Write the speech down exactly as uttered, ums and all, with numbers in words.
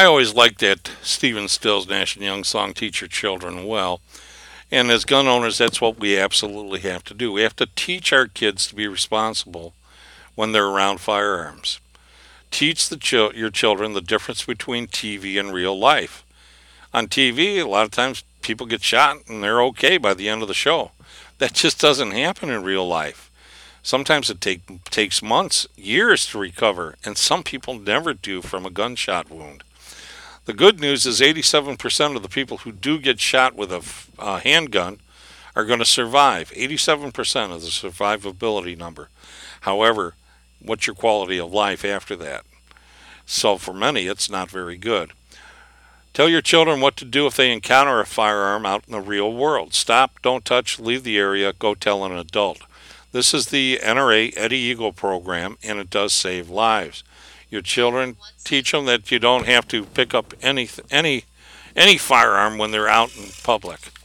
I always liked that Stephen Stills Nash and Young song, Teach Your Children Well. And as gun owners, that's what we absolutely have to do. We have to teach our kids to be responsible when they're around firearms. Teach the chil- your children the difference between T V and real life. On T V, a lot of times people get shot and they're okay by the end of the show. That just doesn't happen in real life. Sometimes it take, takes months, years to recover, and some people never do from a gunshot wound. The good news is eighty-seven percent of the people who do get shot with a uh, handgun are going to survive. eighty-seven percent of the survivability number. However, what's your quality of life after that? So for many, it's not very good. Tell your children what to do if they encounter a firearm out in the real world. Stop, don't touch, leave the area, go tell an adult. This is the N R A Eddie Eagle program, and it does save lives. Your children, teach them that you don't have to pick up any any any firearm when they're out in public.